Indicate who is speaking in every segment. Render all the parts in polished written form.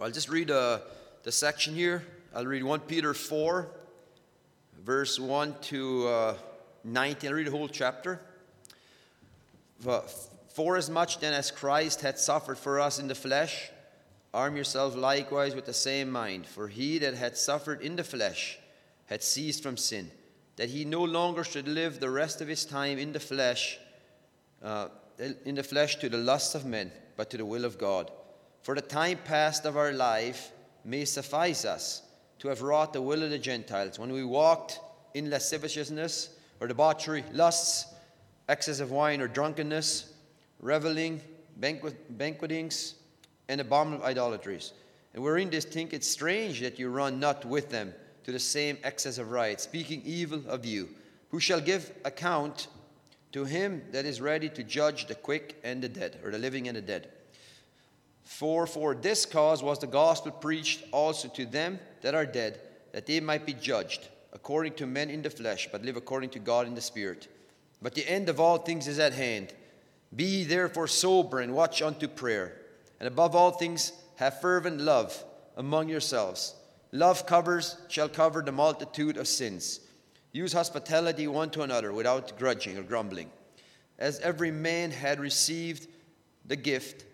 Speaker 1: I'll just read the section here. I'll read 1 Peter 4, verse 1 to 19. I'll read the whole chapter. For as much then as Christ hath suffered for us in the flesh, arm yourselves likewise with the same mind. For he that hath suffered in the flesh hath ceased from sin, that he no longer should live the rest of his time in the flesh to the lusts of men, but to the will of God. For the time past of our life may suffice us to have wrought the will of the Gentiles, when we walked in lasciviousness or debauchery, lusts, excess of wine or drunkenness, reveling, banquetings, and abominable idolatries. And wherein they think it strange that you run not with them to the same excess of riot, speaking evil of you, who shall give account to him that is ready to judge the quick and the dead, or the living and the dead. For this cause was the gospel preached also to them that are dead, that they might be judged according to men in the flesh, but live according to God in the Spirit. But the end of all things is at hand. Be ye therefore sober, and watch unto prayer. And above all things have fervent love among yourselves. Love shall cover the multitude of sins. Use hospitality one to another without grudging or grumbling. As every man had received a gift,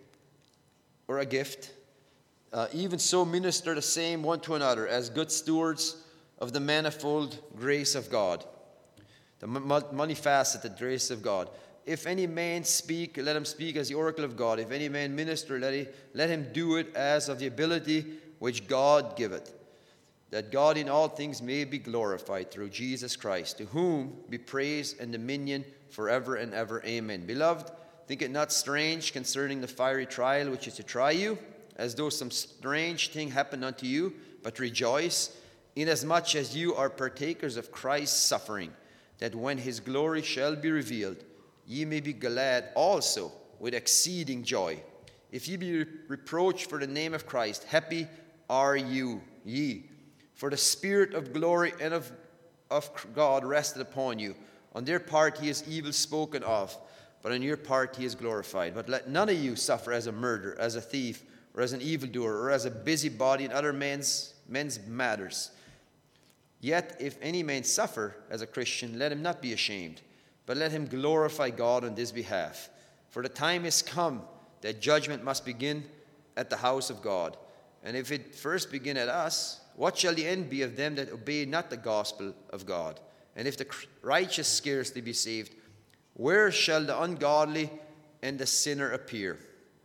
Speaker 1: even so minister the same one to another as good stewards of the manifold grace of God. The multifaceted grace of God. If any man speak, let him speak as the oracle of God. If any man minister, let him do it as of the ability which God giveth, that God in all things may be glorified through Jesus Christ, to whom be praise and dominion forever and ever. Amen. Beloved, think it not strange concerning the fiery trial which is to try you, as though some strange thing happened unto you, but rejoice, inasmuch as you are partakers of Christ's suffering, that when his glory shall be revealed, ye may be glad also with exceeding joy. If ye be reproached for the name of Christ, happy are ye. For the Spirit of glory and of God rested upon you. On their part he is evil spoken of, but on your part he is glorified. But let none of you suffer as a murderer, as a thief, or as an evildoer, or as a busybody in other men's matters. Yet if any man suffer as a Christian, let him not be ashamed, but let him glorify God on this behalf. For the time is come that judgment must begin at the house of God. And if it first begin at us, what shall the end be of them that obey not the gospel of God? And if the righteous scarcely be saved, where shall the ungodly and the sinner appear?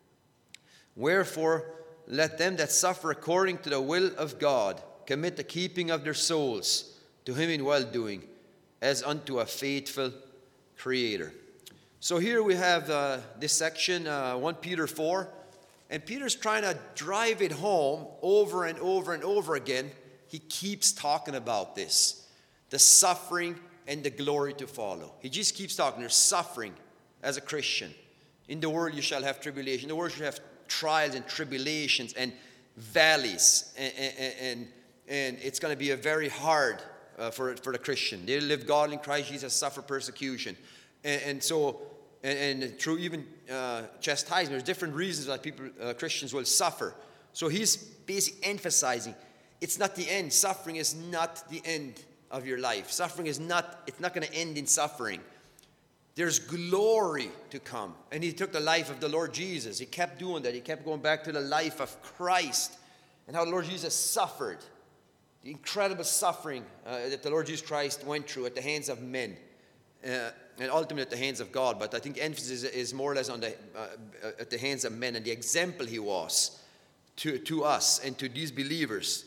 Speaker 1: Wherefore, let them that suffer according to the will of God commit the keeping of their souls to him in well-doing, as unto a faithful Creator. So here we have this section, 1 Peter 4, and Peter's trying to drive it home over and over and over again. He keeps talking about this, the suffering and the glory to follow. He just keeps talking. There's suffering as a Christian. In the world you shall have tribulation. In the world you shall have trials and tribulations and valleys, and it's going to be a very hard for the Christian. They live godly in Christ Jesus, suffer persecution, and through even chastisement. There's different reasons why Christians will suffer. So he's basically emphasizing it's not the end. Suffering is not the end of your life. Suffering is not. It's not going to end in suffering. There's glory to come. And he took the life of the Lord Jesus. He kept doing that. He kept going back to the life of Christ and how the Lord Jesus suffered. The incredible suffering that the Lord Jesus Christ went through at the hands of men, and ultimately at the hands of God. But I think emphasis is more or less on at the hands of men, and the example he was to us and to these believers.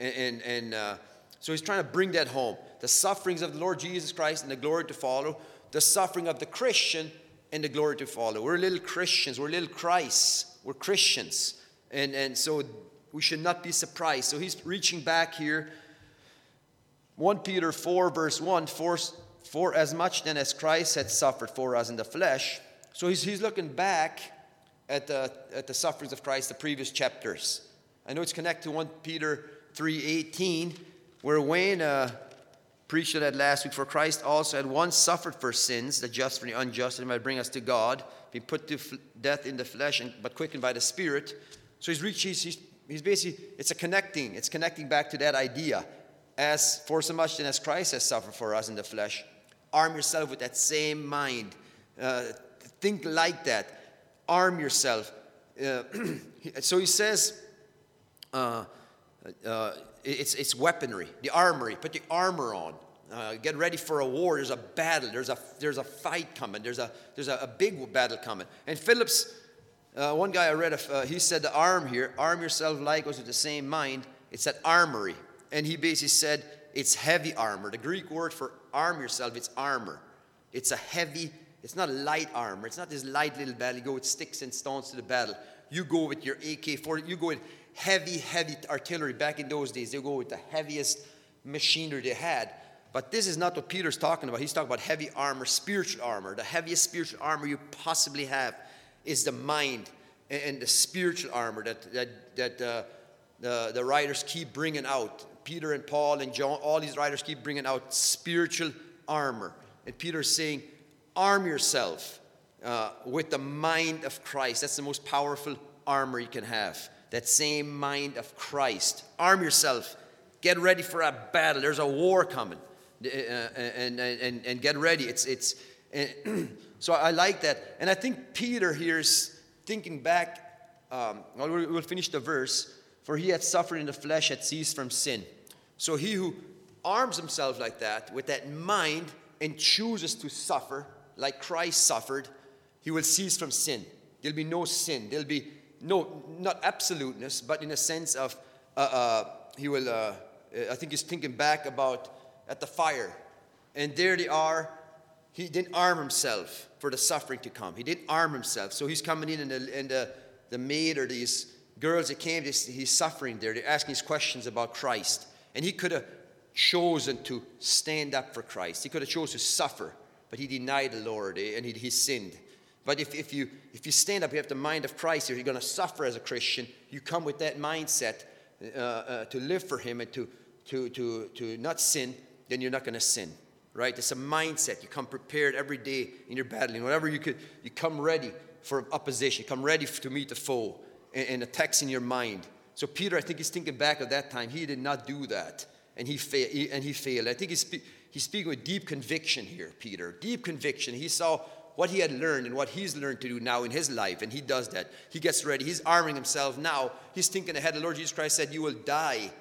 Speaker 1: So he's trying to bring that home. The sufferings of the Lord Jesus Christ and the glory to follow. The suffering of the Christian and the glory to follow. We're little Christians. We're little Christs. We're Christians. And so we should not be surprised. So he's reaching back here. 1 Peter 4 verse 1. For as much then as Christ had suffered for us in the flesh. So he's looking back at the sufferings of Christ, the previous chapters. I know it's connected to 1 Peter 3:18, where Wayne preached that last week. For Christ also had once suffered for sins, the just for the unjust, that he might bring us to God, being put to death in the flesh, but quickened by the Spirit. So he's he's basically, it's connecting back to that idea. As for so much then as Christ has suffered for us in the flesh, arm yourself with that same mind. Think like that. Arm yourself. So he says, it's weaponry, the armory. Put the armor on. Get ready for a war. There's a battle. There's a fight coming. There's a big battle coming. And Phillips, one guy I read, he said the arm yourself likewise with the same mind. It's that armory. And he basically said it's heavy armor. The Greek word for arm yourself, it's armor. It's a heavy, it's not a light armor. It's not this light little battle. You go with sticks and stones to the battle. You go with your AK-40. You go with heavy artillery. Back in those days, they go with the heaviest machinery they had. But this is not what Peter's talking about. He's talking about heavy armor, spiritual armor. The heaviest spiritual armor you possibly have is the mind and the spiritual armor that the writers keep bringing out. Peter and Paul and John, all these writers keep bringing out spiritual armor. And Peter's saying, arm yourself with the mind of Christ. That's the most powerful armor you can have. That same mind of Christ. Arm yourself. Get ready for a battle. There's a war coming. And get ready. So I like that. And I think Peter here is thinking back. We'll finish the verse. For he hath suffered in the flesh, hath ceased from sin. So he who arms himself like that, with that mind, and chooses to suffer like Christ suffered, he will cease from sin. There'll be no sin. There'll be no, not absoluteness, but in a sense of, he will, I think he's thinking back about at the fire. And there they are. He didn't arm himself for the suffering to come. He didn't arm himself. So he's coming in, and the maid or these girls that came, he's suffering there. They're asking these questions about Christ. And he could have chosen to stand up for Christ. He could have chosen to suffer, but he denied the Lord, and he sinned. But if you stand up, you have the mind of Christ here. You're going to suffer as a Christian. You come with that mindset to live for Him and to not sin. Then you're not going to sin, right? It's a mindset. You come prepared every day in your battling. Whatever you come ready for opposition. You come ready to meet the foe, and attacks in your mind. So Peter, I think he's thinking back at that time. He did not do that, and he failed. I think he's speaking with deep conviction here, Peter. Deep conviction. He saw what he had learned and what he's learned to do now in his life, and he does that. He gets ready. He's arming himself now. He's thinking ahead. The Lord Jesus Christ said, you will die.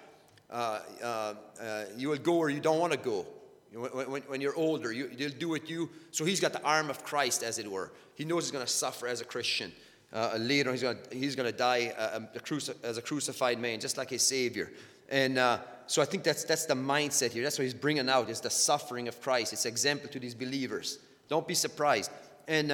Speaker 1: You will go where you don't want to go. When you're older, they'll do it you. So he's got the arm of Christ, as it were. He knows he's going to suffer as a Christian. Later, he's going to die as a crucified man, just like his Savior. And so I think that's the mindset here. That's what he's bringing out, is the suffering of Christ. It's exemplar to these believers. Don't be surprised. And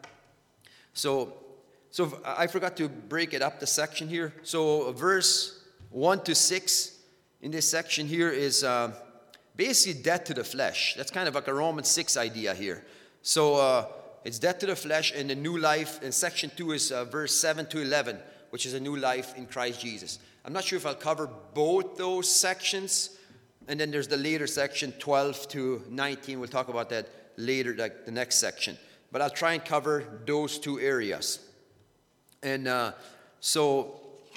Speaker 1: so I forgot to break it up, the section here. So verse 1 to 6 in this section here is basically death to the flesh. That's kind of like a Romans 6 idea here. So it's death to the flesh and the new life. And section 2 is verse 7 to 11, which is a new life in Christ Jesus. I'm not sure if I'll cover both those sections. And then there's the later section, 12 to 19. We'll talk about that later, like the next section. But I'll try and cover those two areas. And so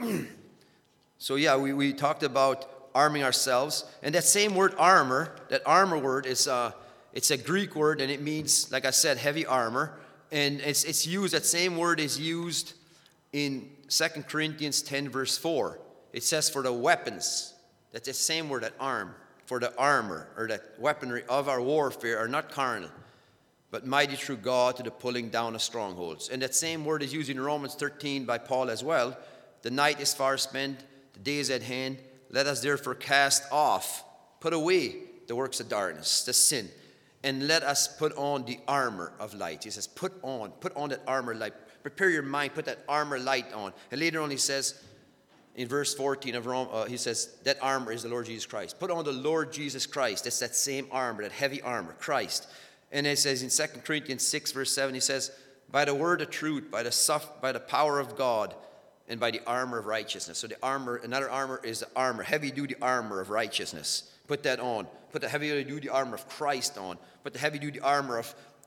Speaker 1: yeah, we talked about arming ourselves. And that same word armor, that armor word is it's a Greek word, and it means, like I said, heavy armor. And it's used, that same word is used in 2 Corinthians 10 verse 4. It says for the weapons, that's the same word, that arm, for the armor or that weaponry of our warfare are not carnal, but mighty through God to the pulling down of strongholds. And that same word is used in Romans 13 by Paul as well. The night is far spent, the day is at hand. Let us therefore cast off, put away the works of darkness, the sin, and let us put on the armor of light. He says, put on that armor light. Prepare your mind, put that armor light on. And later on he says, in verse 14 of Rome, he says, that armor is the Lord Jesus Christ. Put on the Lord Jesus Christ. That's that same armor, that heavy armor, Christ. And it says in 2 Corinthians 6 verse 7, he says, by the word of truth, by the power of God, and by the armor of righteousness. So the armor, another armor is the armor, heavy-duty armor of righteousness. Put that on. Put the heavy-duty armor of Christ on. Put the heavy-duty armor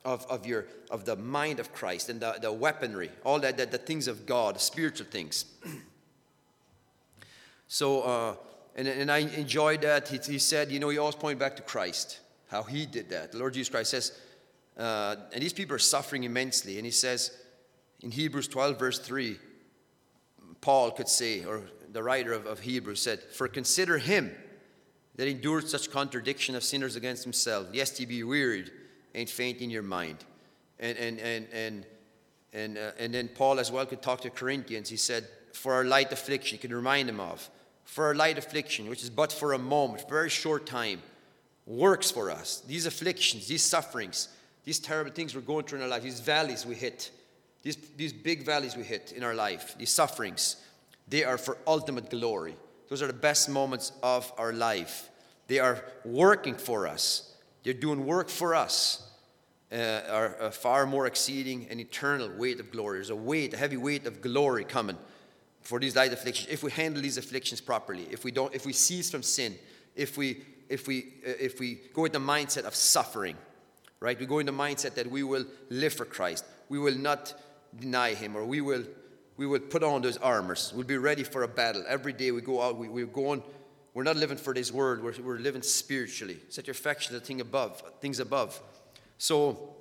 Speaker 1: of the mind of Christ and the weaponry, all the things of God, the spiritual things. And I enjoyed that. He said, he always pointed back to Christ, how he did that. The Lord Jesus Christ says, and these people are suffering immensely. And he says in Hebrews 12, verse 3, Paul could say, or the writer of Hebrews said, "For consider him that endured such contradiction of sinners against himself, lest ye be wearied and faint in your mind." And then Paul as well could talk to Corinthians. He said, "For our light affliction," you can remind them of, "for our light affliction, which is but for a moment, very short time, works for us." These afflictions, these sufferings, these terrible things we're going through in our life, these valleys we hit, these big valleys we hit in our life, these sufferings, they are for ultimate glory. Those are the best moments of our life. They are working for us. They're doing work for us, are a far more exceeding and eternal weight of glory. There's a heavy weight of glory coming for these light afflictions. If we handle these afflictions properly, if we cease from sin, if we go with the mindset of suffering, right? We go in the mindset that we will live for Christ. We will not deny him, or we will put on those armors. We'll be ready for a battle. Every day we go out, we're not living for this world, we're living spiritually. Set your affection on things above. So,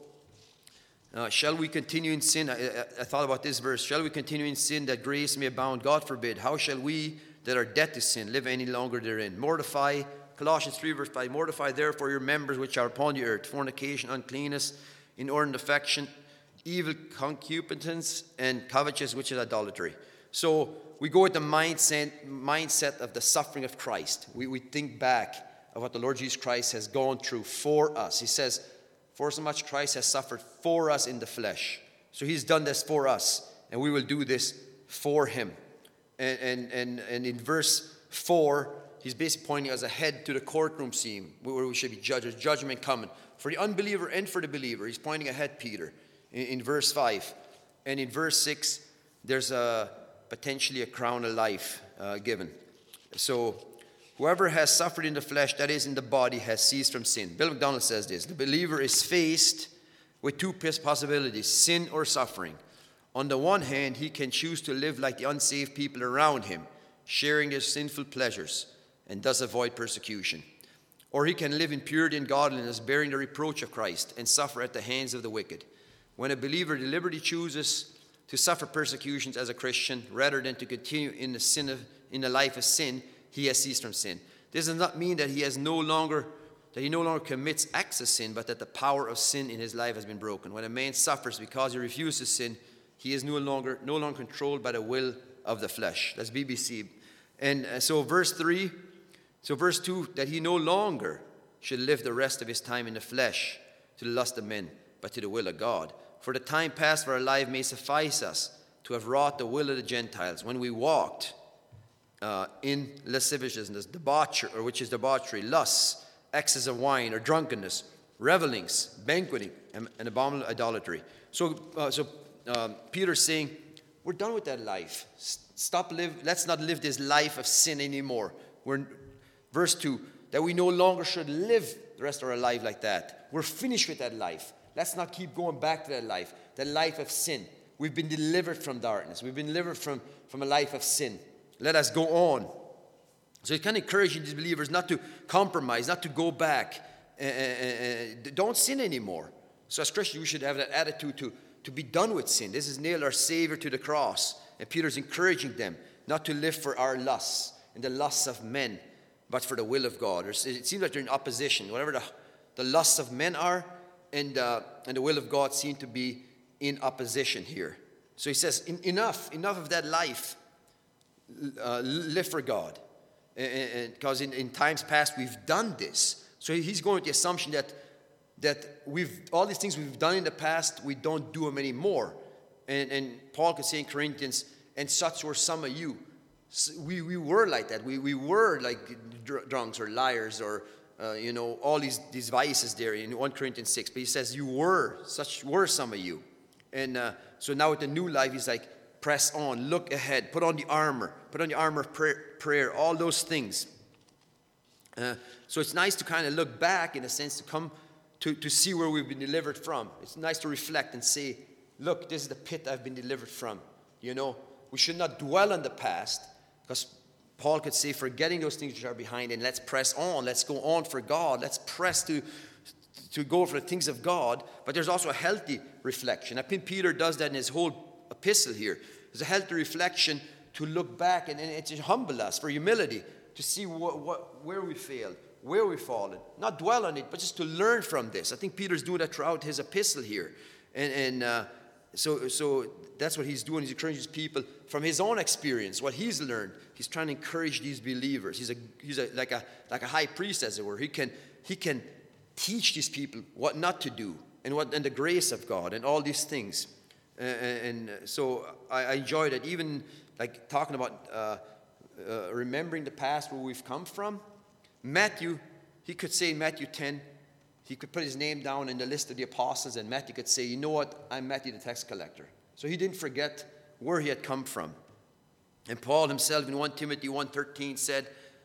Speaker 1: shall we continue in sin? I thought about this verse. Shall we continue in sin that grace may abound? God forbid. How shall we that are dead to sin live any longer therein? Mortify, Colossians 3 verse 5, mortify therefore your members which are upon the earth, fornication, uncleanness, inordinate affection, evil concupiscence, and covetousness, which is idolatry. So we go with the mindset of the suffering of Christ. We think back of what the Lord Jesus Christ has gone through for us. He says, "For so much Christ has suffered for us in the flesh." So he's done this for us, and we will do this for him. And in verse 4, he's basically pointing us ahead to the courtroom scene where we should be judged. There's judgment coming for the unbeliever and for the believer. He's pointing ahead, Peter, in verse 5. And in verse 6, there's potentially a crown of life given. So whoever has suffered in the flesh, that is in the body, has ceased from sin. Bill McDonald says this: the believer is faced with two possibilities, sin or suffering. On the one hand, he can choose to live like the unsaved people around him, sharing their sinful pleasures, and thus avoid persecution. Or he can live in purity and godliness, bearing the reproach of Christ, and suffer at the hands of the wicked. When a believer deliberately chooses to suffer persecutions as a Christian, rather than to continue in the life of sin, he has ceased from sin. This does not mean that he no longer commits acts of sin, but that the power of sin in his life has been broken. When a man suffers because he refuses to sin, he is no longer controlled by the will of the flesh. That's BBC. And so verse 2, that he no longer should live the rest of his time in the flesh to the lust of men, but to the will of God. For the time past for our life may suffice us to have wrought the will of the Gentiles, when we walked in lasciviousness, which is debauchery, lusts, excess of wine, or drunkenness, revelings, banqueting, and abominable idolatry. So Peter's saying, we're done with that life. Let's not live this life of sin anymore. Verse 2, that we no longer should live the rest of our life like that. We're finished with that life. Let's not keep going back to that life of sin. We've been delivered from darkness. We've been delivered from a life of sin. Let us go on. So he's kind of encouraging these believers not to compromise, not to go back. Don't sin anymore. So as Christians, we should have that attitude to be done with sin. This has nailed our Savior to the cross. And Peter's encouraging them not to live for our lusts and the lusts of men, but for the will of God. It seems like they're in opposition. Whatever the lusts of men are, and the will of God seem to be in opposition here. So he says, enough of that life. Live for God. Because in times past we've done this. So he's going with the assumption that all these things we've done in the past, we don't do them anymore. And Paul could say in Corinthians, and such were some of you. We were like that. We were like drunks or liars or all these vices there in 1 Corinthians 6. But he says, such were some of you. And so now with the new life, he's like, press on, look ahead, put on the armor of prayer, all those things. So it's nice to kind of look back, in a sense, to come to see where we've been delivered from. It's nice to reflect and say, look, this is the pit I've been delivered from. We should not dwell on the past, because Paul could say, forgetting those things which are behind, and let's press on. Let's go on for God. Let's press to go for the things of God. But there's also a healthy reflection. I think Peter does that in his whole epistle here. There's a healthy reflection to look back and to humble us for humility, to see where we failed, where we've fallen. Not dwell on it, but just to learn from this. I think Peter's doing that throughout his epistle here. So that's what he's doing. He's encouraging people from his own experience, what he's learned. He's trying to encourage these believers. He's like a high priest, as it were. He can teach these people what not to do and the grace of God and all these things. So I enjoyed it. Even like talking about remembering the past, where we've come from. Matthew, he could say in Matthew 10, he could put his name down in the list of the apostles, and Matthew could say, you know what, I'm Matthew the tax collector. So he didn't forget where he had come from. And Paul himself in 1 Timothy 1:13 said,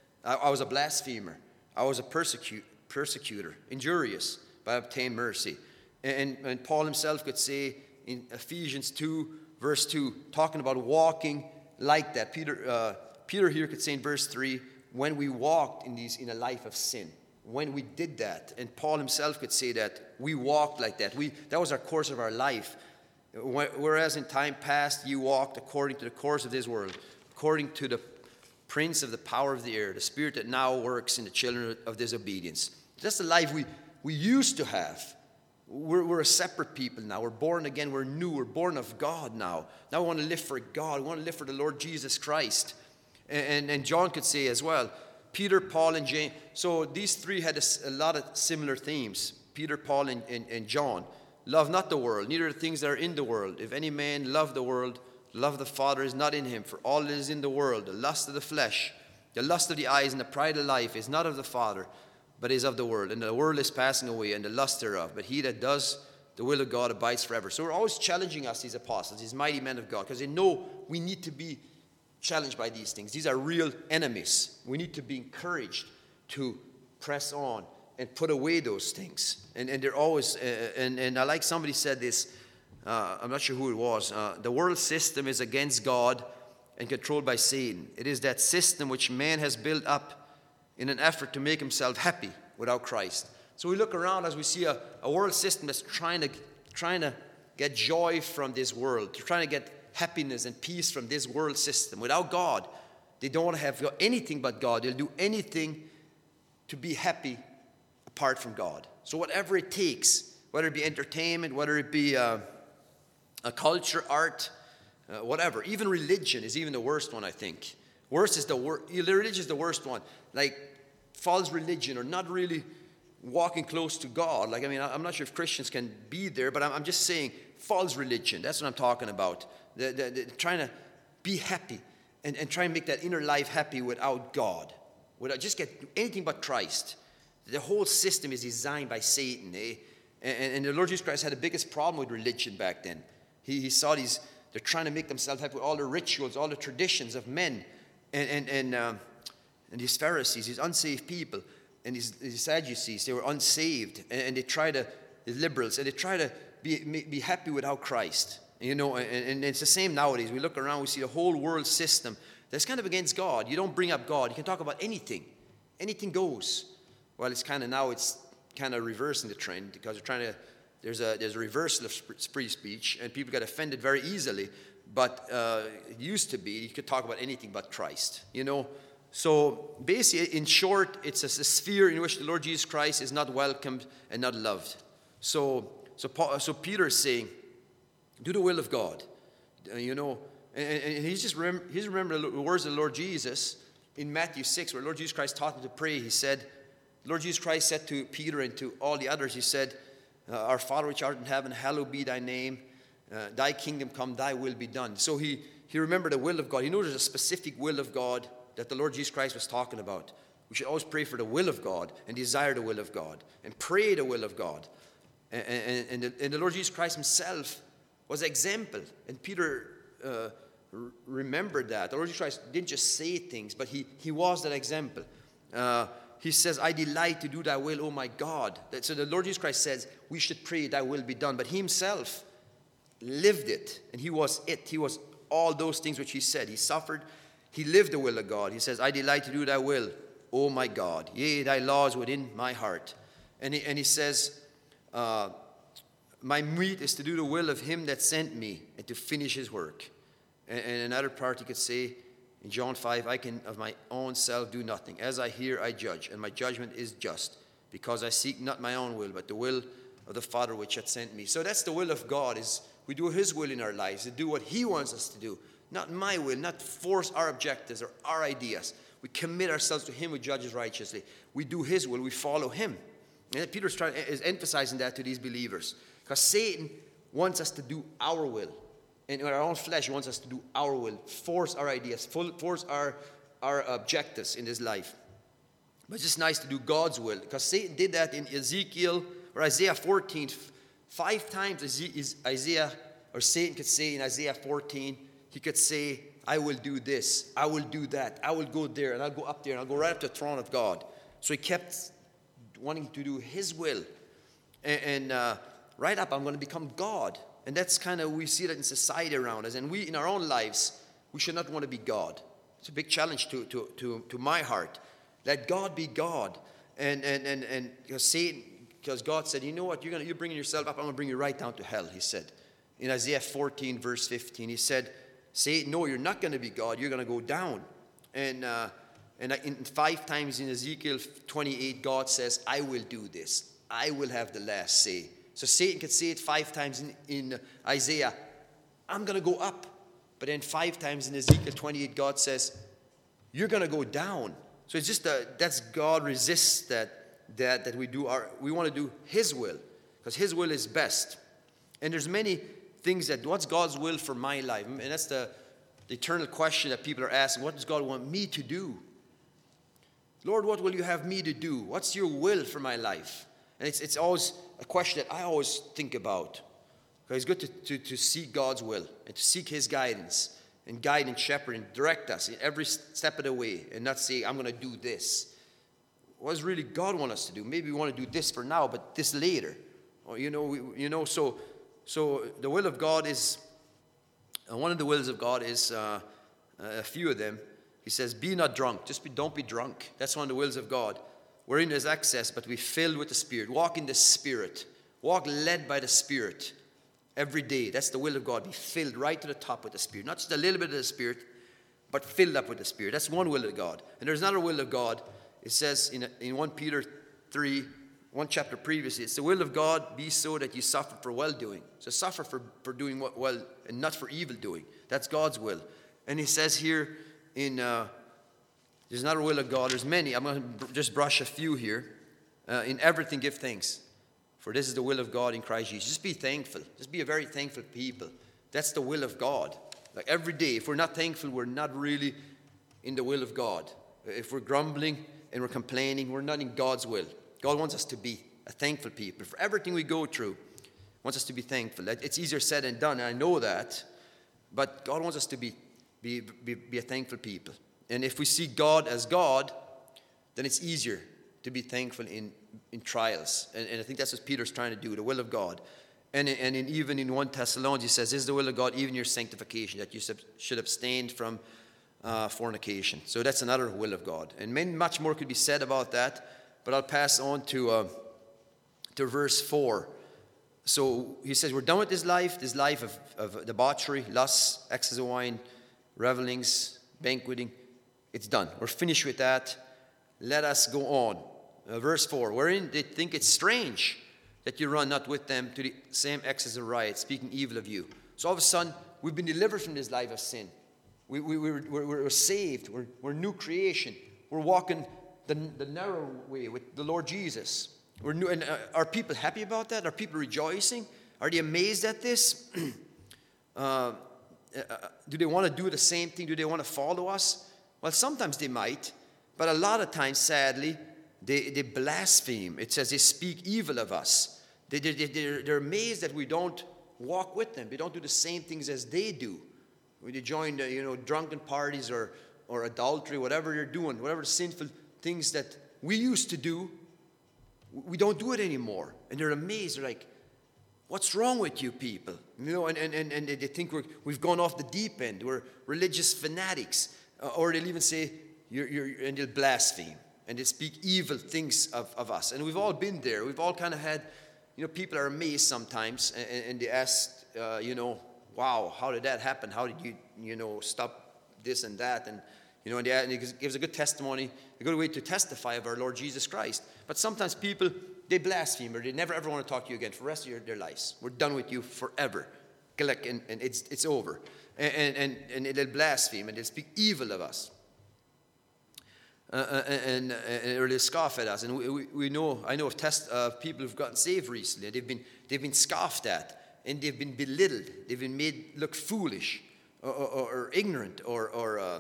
Speaker 1: I was a blasphemer. I was a persecutor, injurious, but I obtained mercy. And Paul himself could say in Ephesians 2, verse 2, talking about walking like that. Peter here could say in verse 3, when we walked in a life of sin. When we did that, and Paul himself could say that we walked like that. That was our course of our life. Whereas in time past you walked according to the course of this world, according to the prince of the power of the air, the spirit that now works in the children of disobedience. That's the life we used to have. We're a separate people now. We're born again. We're new. We're born of God now. Now we want to live for God. We want to live for the Lord Jesus Christ. And John could say as well, Peter, Paul, and James. So these three had a lot of similar themes. Peter, Paul, and John. Love not the world, neither the things that are in the world. If any man love the world, love of the Father is not in him. For all that is in the world, the lust of the flesh, the lust of the eyes, and the pride of life is not of the Father, but is of the world. And the world is passing away, and the lust thereof. But he that does the will of God abides forever. So we're always challenging us, these apostles, these mighty men of God, because they know we need to be challenged by these things. These are real enemies. We need to be encouraged to press on and put away those things. And they're always, and I like somebody said this, I'm not sure who it was, the world system is against God and controlled by Satan. It is that system which man has built up in an effort to make himself happy without Christ. So we look around as we see a world system that's trying to get joy from this world, trying to get happiness and peace from this world system. Without God, they don't want to have anything but God. They'll do anything to be happy apart from God. So whatever it takes, whether it be entertainment, whether it be a culture, art, whatever. Even religion is even the worst one, I think. Religion is the worst one. Like false religion or not really walking close to God. Like, I mean, I'm not sure if Christians can be there, but I'm just saying false religion. That's what I'm talking about. The trying to be happy and try and make that inner life happy without God. Without just get anything but Christ. The whole system is designed by Satan. And the Lord Jesus Christ had the biggest problem with religion back then. He saw they're trying to make themselves happy with all the rituals, all the traditions of men. And these Pharisees, these unsaved people, and these Sadducees, they were unsaved. And they try to, the liberals, and they try to be happy without Christ. You know, and it's the same nowadays. We look around, we see the whole world system that's kind of against God. You don't bring up God. You can talk about anything. Anything goes. Well, it's kind of reversing the trend because there's a reversal of free speech, and people get offended very easily. But it used to be you could talk about anything but Christ, you know. So basically, in short, it's a sphere in which the Lord Jesus Christ is not welcomed and not loved. So Peter is saying, do the will of God, you know. And he's remembered the words of the Lord Jesus in Matthew 6, where Lord Jesus Christ taught him to pray. He said, Lord Jesus Christ said to Peter and to all the others, he said, our Father which art in heaven, hallowed be thy name. Thy kingdom come, thy will be done. So he remembered the will of God. He knew there's a specific will of God that the Lord Jesus Christ was talking about. We should always pray for the will of God and desire the will of God and pray the will of God. And the Lord Jesus Christ himself was an example. And Peter remembered that. The Lord Jesus Christ didn't just say things, but he was that example. He says, I delight to do thy will, O my God. So the Lord Jesus Christ says, we should pray thy will be done. But he himself lived it. And he was it. He was all those things which he said. He suffered. He lived the will of God. He says, I delight to do thy will, O my God. Yea, thy laws within my heart. And he says, my meat is to do the will of him that sent me and to finish his work. And another part he could say in John 5, I can of my own self do nothing. As I hear, I judge, and my judgment is just, because I seek not my own will, but the will of the Father which hath sent me. So that's the will of God, is we do his will in our lives, to do what he wants us to do. Not my will, not force our objectives or our ideas. We commit ourselves to him who judges righteously. We do his will, we follow him. And Peter is emphasizing that to these believers. Because Satan wants us to do our will. And in our own flesh, he wants us to do our will, force our ideas, force our objectives in this life. But it's just nice to do God's will. Because Satan did that in Ezekiel or Isaiah 14. 5 times Satan could say in Isaiah 14, he could say, I will do this, I will do that, I will go there, and I'll go up there, and I'll go right up to the throne of God. So he kept wanting to do his will. And right up, I'm going to become God. And that's kind of, we see that in society around us. And we, in our own lives, we should not want to be God. It's a big challenge to my heart. Let God be God. And because God said, you know what, you're bringing yourself up, I'm going to bring you right down to hell, he said. In Isaiah 14, verse 15, he said, say, no, you're not going to be God, you're going to go down. And 5 times in Ezekiel 28, God says, I will do this. I will have the last say. So Satan could say it 5 times in Isaiah, I'm going to go up. But then 5 times in Ezekiel 28, God says, you're going to go down. So it's just that's God resists that we want to do his will, because his will is best. And there's many things what's God's will for my life? And that's the eternal question that people are asking. What does God want me to do? Lord, what will you have me to do? What's your will for my life? And it's always a question that I always think about. Because it's good to seek God's will and to seek his guidance and guide and shepherd and direct us in every step of the way, and not say, I'm going to do this. What does really God want us to do? Maybe we want to do this for now, but this later. Or, so the will of God is, one of the wills of God is, a few of them. He says, be not drunk. Don't be drunk. That's one of the wills of God. Wherein there's excess, but be filled with the Spirit. Walk in the Spirit. Walk led by the Spirit every day. That's the will of God. Be filled right to the top with the Spirit. Not just a little bit of the Spirit, but filled up with the Spirit. That's one will of God. And there's another will of God. It says in 1 Peter 3, one chapter previously, it's the will of God be so that you suffer for well-doing. So suffer for doing what well and not for evil doing. That's God's will. And he says here there's another will of God. There's many. I'm going to just brush a few here. In everything give thanks, for this is the will of God in Christ Jesus. Just be thankful. Just be a very thankful people. That's the will of God. Like every day, if we're not thankful, we're not really in the will of God. If we're grumbling and we're complaining, we're not in God's will. God wants us to be a thankful people. For everything we go through, He wants us to be thankful. It's easier said than done, and I know that. But God wants us to be a thankful people. And if we see God as God, then it's easier to be thankful in trials. And I think that's what Peter's trying to do, the will of God. And even in 1 Thessalonians, he says, this is the will of God, even your sanctification, that you should abstain from fornication. So that's another will of God. And much more could be said about that, but I'll pass on to verse 4. So he says, we're done with this life of debauchery, lust, excess of wine, revelings, banqueting. It's done. We're finished with that. Let us go on. Verse 4, wherein they think it strange that you run not with them to the same excess of riot, speaking evil of you. So all of a sudden, we've been delivered from this life of sin. We're saved. We're new creation. We're walking the narrow way with the Lord Jesus. We're new, and are people happy about that? Are people rejoicing? Are they amazed at this? Do they want to do the same thing? Do they want to follow us? Well, sometimes they might, but a lot of times, sadly, they blaspheme. It says they speak evil of us. They're amazed that we don't walk with them. We don't do the same things as they do. When they join drunken parties or adultery, whatever they're doing, whatever sinful things that we used to do, we don't do it anymore. And they're amazed. They're like, what's wrong with you people? And they think we've gone off the deep end. We're religious fanatics. Or they'll even say, and they'll blaspheme. And they speak evil things of us. And we've all been there. We've all kind of had, people are amazed sometimes. And they ask, wow, how did that happen? How did you, stop this and that? And, and it gives a good testimony, a good way to testify of our Lord Jesus Christ. But sometimes people, they blaspheme, or they never ever want to talk to you again for the rest of their lives. We're done with you forever. And it's over. And they'll blaspheme, and they'll speak evil of us. Or they scoff at us, and I know of people who've gotten saved recently. They've been scoffed at, and they've been belittled. They've been made look foolish, or ignorant, or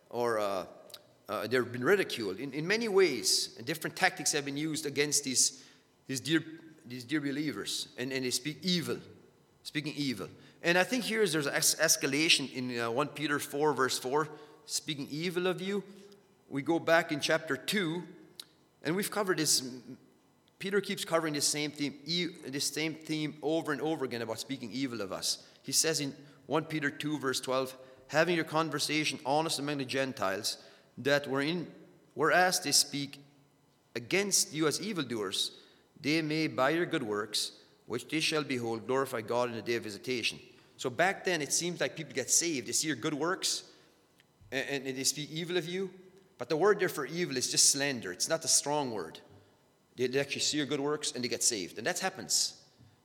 Speaker 1: they've been ridiculed in many ways. And different tactics have been used against these dear believers, and they speak evil, speaking evil. And I think there's an escalation in 1 Peter 4 verse 4, speaking evil of you. We go back in chapter 2, and we've covered this. Peter keeps covering this same theme over and over again about speaking evil of us. He says in 1 Peter 2, verse 12, having your conversation honest among the Gentiles, that whereas they speak against you as evildoers, they may by your good works, which they shall behold, glorify God in the day of visitation. So back then, it seems like people get saved. They see your good works, and they speak evil of you. But the word there for evil is just slander. It's not a strong word. They actually see your good works and they get saved. And that happens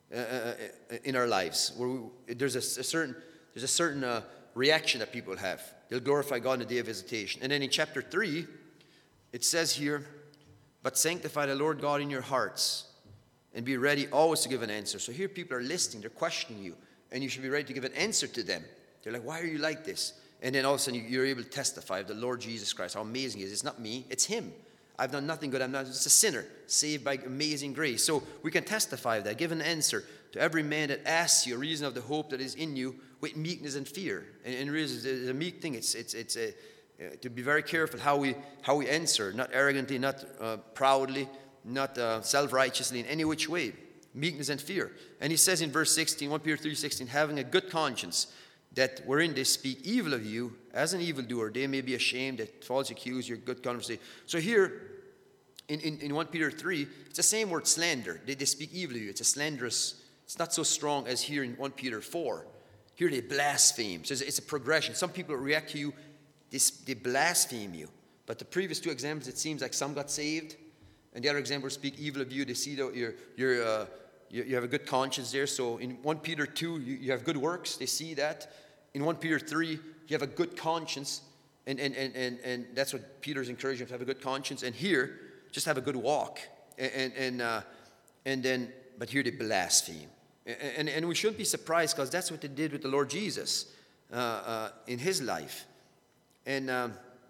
Speaker 1: in our lives. Where there's a certain reaction that people have. They'll glorify God in the day of visitation. And then in chapter 3, it says here, but sanctify the Lord God in your hearts and be ready always to give an answer. So here people are listening. They're questioning you. And you should be ready to give an answer to them. They're like, why are you like this? And then all of a sudden you're able to testify of the Lord Jesus Christ, how amazing he is. It's not me, it's him. I've done nothing good. I'm not just a sinner, saved by amazing grace. So we can testify of that, give an answer to every man that asks you a reason of the hope that is in you with meekness and fear. And really, it's a meek thing. It's to be very careful how we answer, not arrogantly, not proudly, not self-righteously in any which way. Meekness and fear. And he says in verse 16, 1 Peter 3:16, having a good conscience, that wherein they speak evil of you as an evildoer, they may be ashamed that falsely accuse your good conversation. So here, in 1 Peter 3, it's the same word, slander. They speak evil of you. It's a slanderous, it's not so strong as here in 1 Peter 4. Here they blaspheme. So it's a progression. Some people react to you, they blaspheme you. But the previous two examples, it seems like some got saved, and the other examples speak evil of you. They see that you have a good conscience there. So in 1 Peter 2, you have good works. They see that. In 1 Peter 3, you have a good conscience. And that's what Peter's encouraging you to have a good conscience. And here, just have a good walk. But here they blaspheme. And we shouldn't be surprised, because that's what they did with the Lord Jesus in his life. And the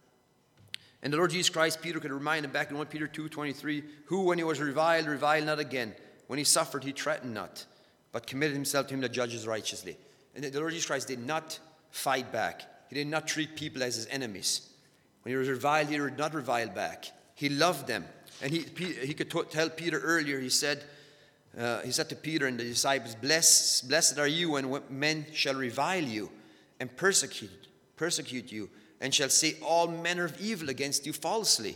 Speaker 1: Lord Jesus Christ, Peter could remind him back in 1 Peter 2:23, who when he was reviled not again. When he suffered, he threatened not, but committed himself to him that judges righteously. And the Lord Jesus Christ did not fight back. He did not treat people as his enemies. When he was reviled, he did not revile back. He loved them. And he could tell Peter earlier, he said to Peter and the disciples, Blessed are you when men shall revile you and persecute you, and shall say all manner of evil against you falsely,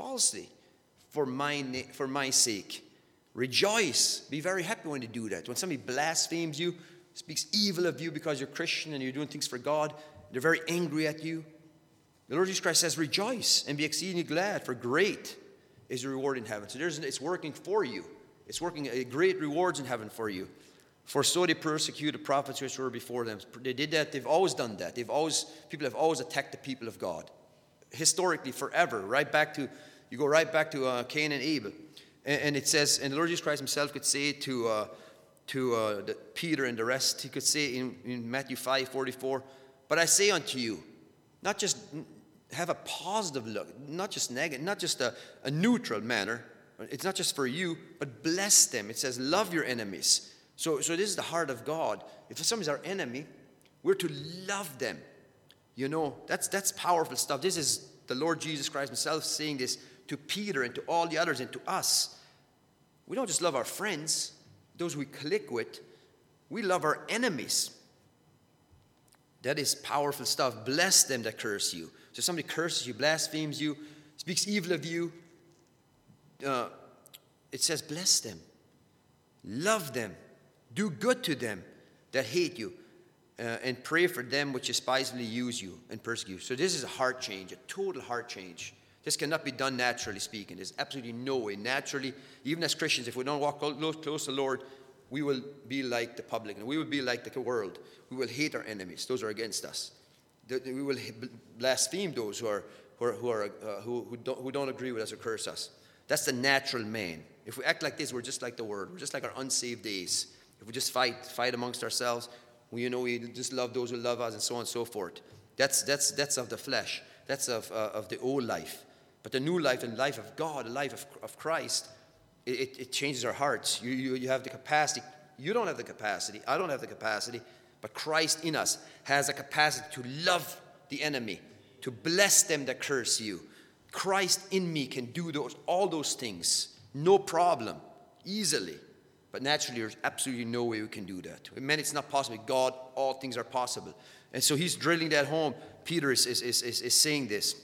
Speaker 1: for my sake. Rejoice. Be very happy when they do that. When somebody blasphemes you, speaks evil of you because you're Christian and you're doing things for God, they're very angry at you. The Lord Jesus Christ says, rejoice and be exceedingly glad, for great is your reward in heaven. So it's working for you. It's working great rewards in heaven for you. For so they persecuted the prophets which were before them. They did that. They've always done that. People have always attacked the people of God. Historically, forever. You go right back to Cain and Abel. And it says, and the Lord Jesus Christ himself could say to Peter and the rest, he could say in Matthew 5:44, but I say unto you, not just have a positive look, not just negative, not just a neutral manner. It's not just for you, but bless them. It says, love your enemies. So this is the heart of God. If somebody's our enemy, we're to love them. That's powerful stuff. This is the Lord Jesus Christ himself saying this to Peter and to all the others and to us. We don't just love our friends, those we click with. We love our enemies. That is powerful stuff. Bless them that curse you. So if somebody curses you, blasphemes you, speaks evil of you, it says bless them. Love them. Do good to them that hate you. And pray for them which despisefully use you and persecute you. So this is a heart change, a total heart change. This cannot be done naturally speaking. There's absolutely no way. Naturally, even as Christians, if we don't walk close to the Lord, we will be like the publican. We will be like the world. We will hate our enemies. Those are against us. We will blaspheme those who don't agree with us or curse us. That's the natural man. If we act like this, we're just like the world. We're just like our unsaved days. If we just fight amongst ourselves, we just love those who love us, and so on and so forth. That's of the flesh. That's of the old life. But the new life, and life of God, the life of Christ, it changes our hearts. You have the capacity. You don't have the capacity. I don't have the capacity. But Christ in us has a capacity to love the enemy, to bless them that curse you. Christ in me can do all those things, no problem, easily. But naturally, there's absolutely no way we can do that. It meant it's not possible. God, all things are possible. And so he's drilling that home. Peter is saying this.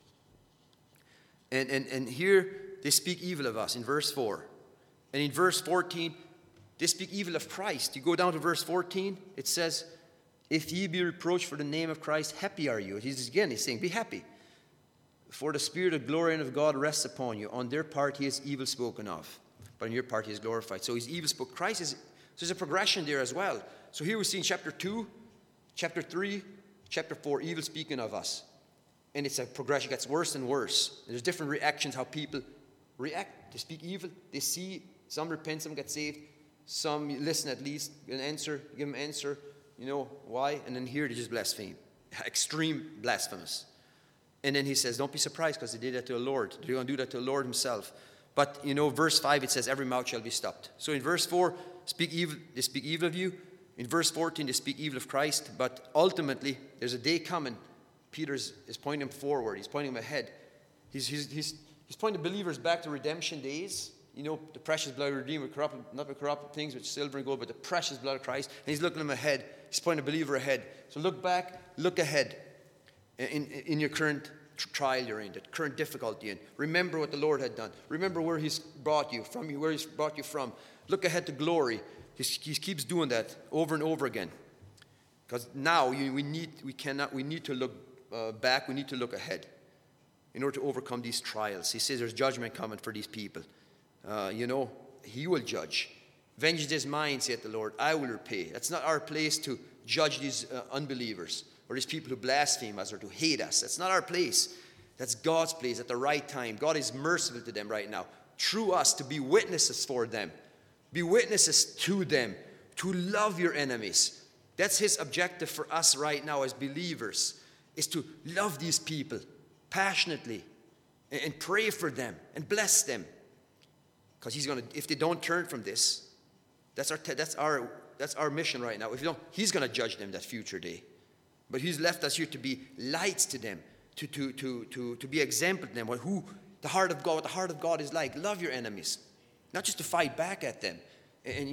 Speaker 1: And here they speak evil of us in verse 4. And in verse 14, they speak evil of Christ. You go down to verse 14, it says, if ye be reproached for the name of Christ, happy are you. He's saying, be happy. For the Spirit of glory and of God rests upon you. On their part he is evil spoken of, but on your part he is glorified. So he's evil spoken. Christ is, so there's a progression there as well. So here we see in chapter 2, chapter 3, chapter 4, evil speaking of us. And it's a progression. It gets worse and worse. There's different reactions, how people react. They speak evil. They see, some repent, some get saved. Some listen at least, give an answer, give them an answer. You know, why? And then here they just blaspheme. Extreme blasphemous. And then he says, don't be surprised because they did that to the Lord. They're going to do that to the Lord himself. But, verse 5, it says, every mouth shall be stopped. So in verse 4, they speak evil of you. In verse 14, they speak evil of Christ. But ultimately, there's a day coming. Peter is pointing them forward. He's pointing them ahead. He's pointing the believers back to redemption days. The precious blood of the Redeemer, not with corrupted things, with silver and gold, but the precious blood of Christ. And he's looking them ahead. He's pointing the believer ahead. So look back, look ahead in your current trial you're in, the current difficulty in. Remember what the Lord had done. Remember where he's brought you from. Look ahead to glory. He keeps doing that over and over again. Because now we need to look back. We need to look ahead in order to overcome these trials. He says there's judgment coming for these people. He will judge. Vengeance is mine, saith the Lord. I will repay. That's not our place to judge these unbelievers or these people who blaspheme us or to hate us. That's not our place. That's God's place at the right time. God is merciful to them right now. Through us, to be witnesses for them. Be witnesses to them. To love your enemies. That's his objective for us right now as believers. Is to love these people passionately. And pray for them. And bless them. Because if they don't turn from this, that's our mission right now. If you don't, he's going to judge them that future day. But he's left us here to be lights to them, to be example to them. What the heart of God is like. Love your enemies, not just to fight back at them, and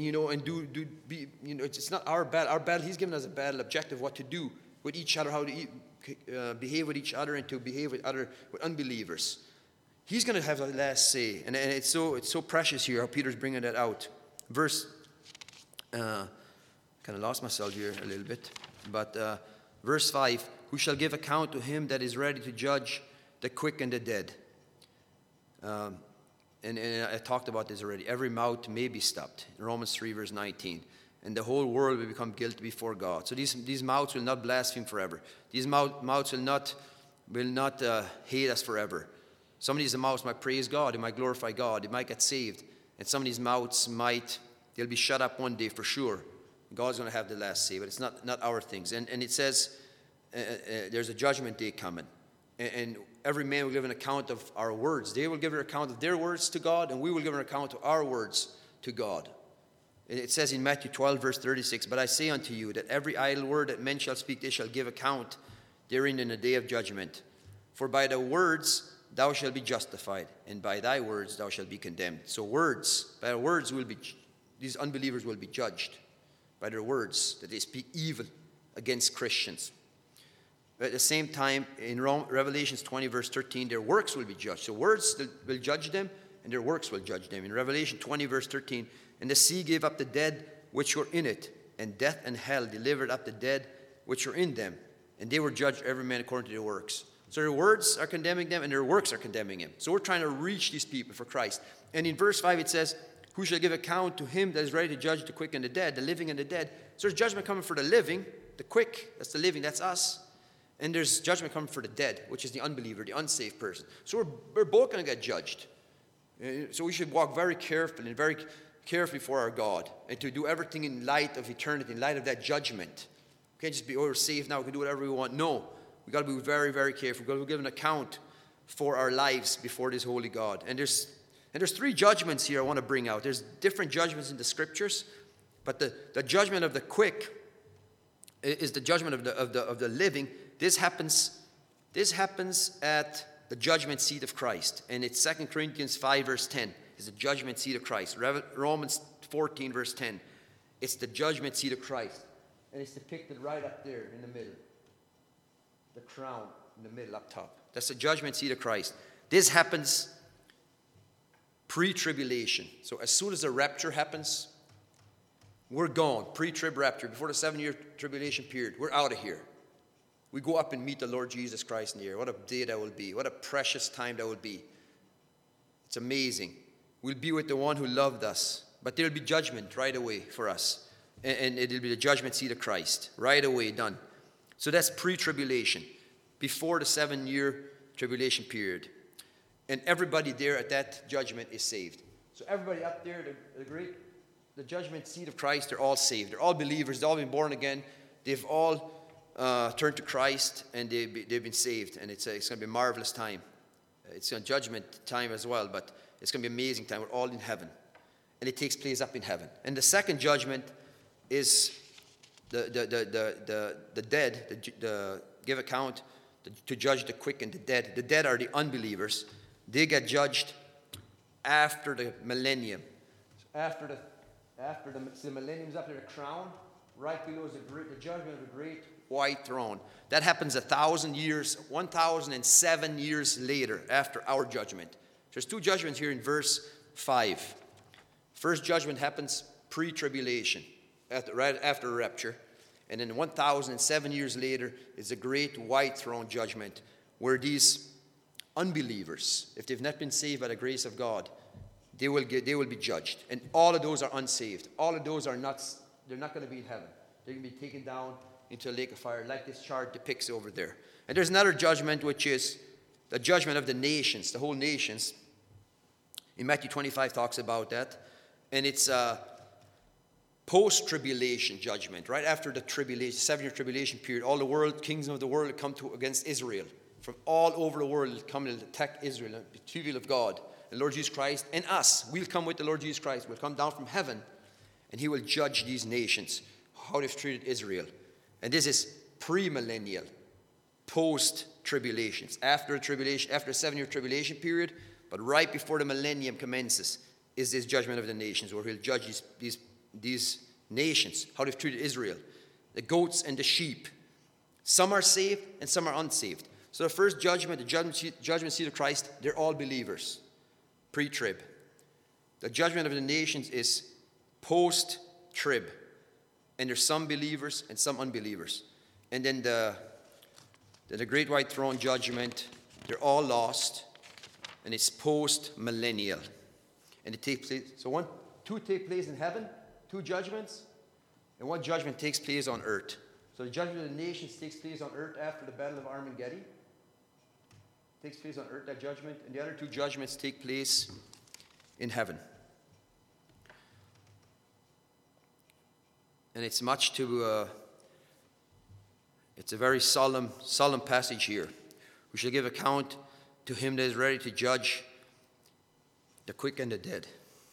Speaker 1: it's not our battle. Our battle, he's given us a battle objective, what to do with each other, how to behave with each other, and to behave with unbelievers. He's going to have the last say, and it's so precious here how Peter's bringing that out. Verse, kind of lost myself here a little bit, but verse 5: who shall give account to him that is ready to judge the quick and the dead? And I talked about this already. Every mouth may be stopped. In Romans 3, verse 19. And the whole world will become guilty before God. So these mouths will not blaspheme forever. These mouths will not hate us forever. Some of these mouths might praise God. They might glorify God. They might get saved. And some of these mouths they'll be shut up one day for sure. God's going to have the last say. But it's not our things. And it says there's a judgment day coming. And every man will give an account of our words. They will give an account of their words to God. And we will give an account of our words to God. It says in Matthew 12, verse 36, but I say unto you that every idle word that men shall speak, they shall give account therein in the day of judgment. For by the words thou shalt be justified, and by thy words thou shalt be condemned. So by our words these unbelievers will be judged by their words, that they speak evil against Christians. At the same time, in Revelations 20, verse 13, their works will be judged. So words will judge them, and their works will judge them. In Revelation 20, verse 13, and the sea gave up the dead which were in it, and death and hell delivered up the dead which were in them, and they were judged every man according to their works. So their words are condemning them, and their works are condemning him. So we're trying to reach these people for Christ. And in verse 5 it says, who shall give account to him that is ready to judge the quick and the dead, the living and the dead. So there's judgment coming for the living, the quick, that's the living, that's us. And there's judgment coming for the dead, which is the unbeliever, the unsaved person. So we're both going to get judged. So we should walk very carefully and very carefully for our God, and to do everything in light of eternity, in light of that judgment. We can't just be, we're saved now, we can do whatever we want. No, we've got to be very, very careful. We've got to give an account for our lives before this holy God. And there's three judgments here I want to bring out. There's different judgments in the scriptures, but the judgment of the quick is the judgment of the living. This happens at the judgment seat of Christ. And it's 2 Corinthians 5, verse 10. It's the judgment seat of Christ. Romans 14, verse 10. It's the judgment seat of Christ. And it's depicted right up there in the middle. The crown in the middle up top. That's the judgment seat of Christ. This happens pre-tribulation. So as soon as the rapture happens, we're gone. Pre-trib rapture, before the 7-year tribulation period, we're out of here. We go up and meet the Lord Jesus Christ in the air. What a day that will be. What a precious time that will be. It's amazing. We'll be with the one who loved us. But there'll be judgment right away for us. And it'll be the judgment seat of Christ. Right away, done. So that's pre-tribulation. Before the 7-year tribulation period. And everybody there at that judgment is saved. So everybody up there, the judgment seat of Christ, they're all saved. They're all believers. They've all been born again. They've all turned to Christ, and they've been saved. And it's going to be a marvelous time. It's a judgment time as well, but it's going to be an amazing time. We're all in heaven. And it takes place up in heaven. And the second judgment is the dead, give account, to judge the quick and the dead. The dead are the unbelievers. They get judged after the millennium. So after the millennium's up there, the crown, right below is the judgment of the great white throne. That happens 1,000 years, 1,007 years later after our judgment. There's two judgments here in verse 5. First judgment happens pre-tribulation, right after the rapture. And then 1,007 years later is the great white throne judgment, where these unbelievers, if they've not been saved by the grace of God, they will be judged. And all of those are unsaved. All of those they're not going to be in heaven. They're going to be taken down into a lake of fire, like this chart depicts over there. And there's another judgment, which is the judgment of the nations, the whole nations. In Matthew 25 talks about that. And it's a post-tribulation judgment, right after the tribulation, 7-year tribulation period. All the world, kings of the world come against Israel. From all over the world come and attack Israel, the people of God. The Lord Jesus Christ and us, we'll come with the Lord Jesus Christ. We'll come down from heaven, and he will judge these nations, how they've treated Israel. And this is pre-millennial, post-tribulations. After the 7-year tribulation period, but right before the millennium commences, is this judgment of the nations, where he'll judge these nations, how they've treated Israel, the goats and the sheep. Some are saved and some are unsaved. So the first judgment, the judgment seat of Christ, they're all believers, pre-trib. The judgment of the nations is post-trib. And there's some believers and some unbelievers. And then the great white throne judgment, they're all lost. And it's post-millennial. And it takes place, so two take place in heaven, 2 judgments, and 1 judgment takes place on earth. So the judgment of the nations takes place on earth after the Battle of Armageddon. Takes place on earth, that judgment, and the other 2 judgments take place in heaven. And it's it's a very solemn passage here. We shall give account to him that is ready to judge the quick and the dead.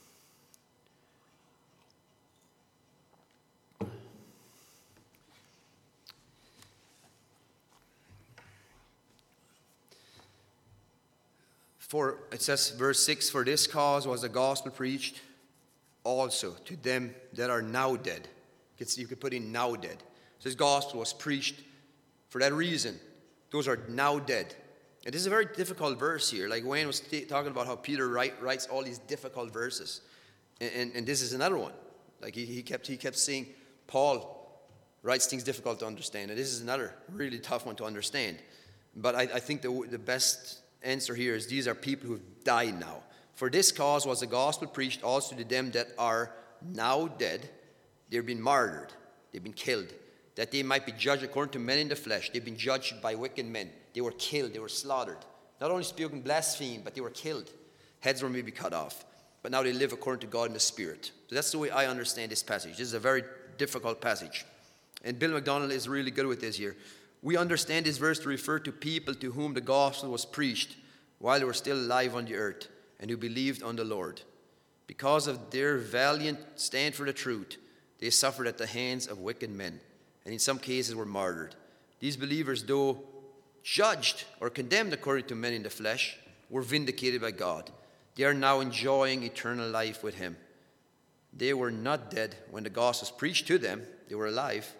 Speaker 1: For it says, verse 6, for this cause was the gospel preached also to them that are now dead. You could put in now dead. So this gospel was preached for that reason, those are now dead. And this is a very difficult verse here. Like Wayne was talking about how Peter writes all these difficult verses. And this is another one. Like he kept saying Paul writes things difficult to understand. And this is another really tough one to understand. But I think the best answer here is these are people who've died now. For this cause was the gospel preached also to them that are now dead. They've been martyred. They've been killed. That they might be judged according to men in the flesh. They've been judged by wicked men. They were killed. They were slaughtered. Not only spoken blaspheme, but they were killed. Heads were maybe cut off. But now they live according to God in the Spirit. So that's the way I understand this passage. This is a very difficult passage. And Bill McDonald is really good with this here. We understand this verse to refer to people to whom the gospel was preached while they were still alive on the earth and who believed on the Lord. Because of their valiant stand for the truth, they suffered at the hands of wicked men, and in some cases were martyred. These believers, though judged or condemned according to men in the flesh, were vindicated by God. They are now enjoying eternal life with Him. They were not dead when the gospel was preached to them. They were alive.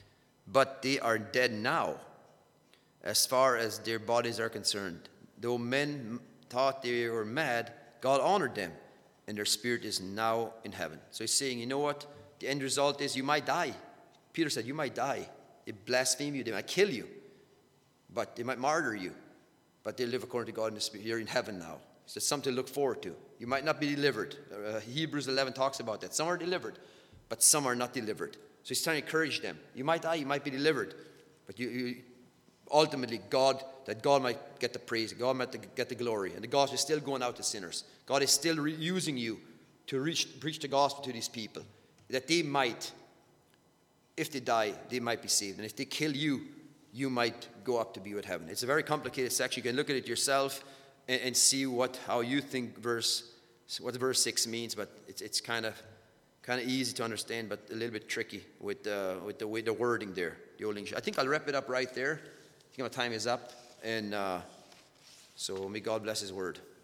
Speaker 1: But they are dead now, as far as their bodies are concerned. Though men thought they were mad, God honored them, and their spirit is now in heaven. So he's saying, you know what? The end result is you might die. Peter said, you might die. They blaspheme you. They might kill you. But they might martyr you. But they live according to God in the Spirit. You're in heaven now. So it's something to look forward to. You might not be delivered. Hebrews 11 talks about that. Some are delivered, but some are not delivered. So he's trying to encourage them. You might die, you might be delivered. But you ultimately, God might get the praise. God might get the glory. And the gospel is still going out to sinners. God is still using you to preach the gospel to these people. That they might, if they die, they might be saved. And if they kill you, you might go up to be with heaven. It's a very complicated section. You can look at it yourself and see how you think what verse 6 means. But it's kind of easy to understand, but a little bit tricky with the way the wording there, the Old English. I think I'll wrap it up right there. I think my time is up, and so may God bless His word.